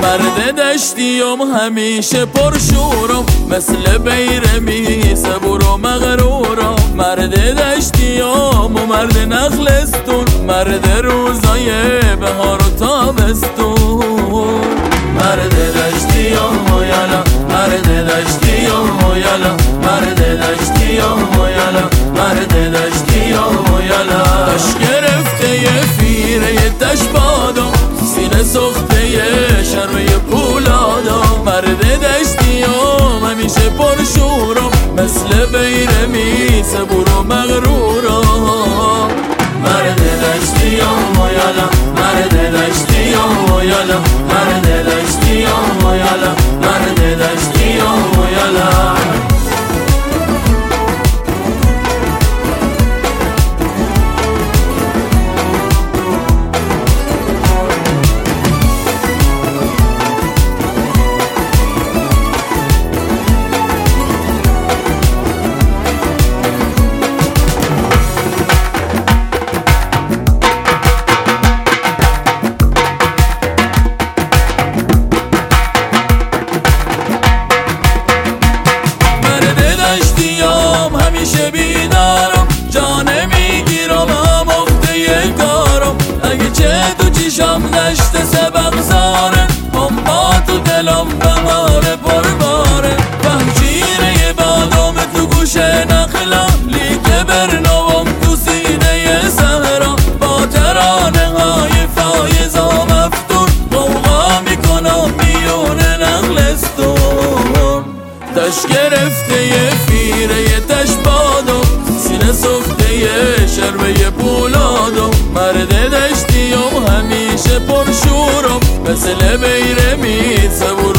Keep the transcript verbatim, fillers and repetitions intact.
مرد دشتیم همیشه پرشورم، مثل بیرمی صبور و مغرورم. مرد دشتیم و مرد نخلستون، مرد روزای بهار و تابستون. مرد دشتیم و یالا، مرد دشتیم و یالا، مرد دشتیم و یالا، مرد دشتیم و یالا. تش گرفته یه فیره یه تش بادم، سینه سخته یه شرمه پولادم. مرد دشتیم همیشه پرشورم، مثل بیرمی صبور و مغرورم. مرد دشتیم و یالا، مرد دشتیم و یالا، مرد دشتیم و یالا، مرد دشتیم و یالا. همیشه بیدارم، جان میگیرم هم افته یه کارم. اگه چه تو چیشم دشت سبق زاره، هم با تو دلم بهاره پرباره. فهجیره بادام تو گوش نخلا، لیک برنوام تو سینه صحرا. با ترانه های فایزا مفتون، غوغا میکنم میون نخلستون. تش گرفته یه فیره یه تش بادم، سینه سخته یه شرمه پولادم. مرد دشتیم همیشه پرشورم، مثل بیرمی صبور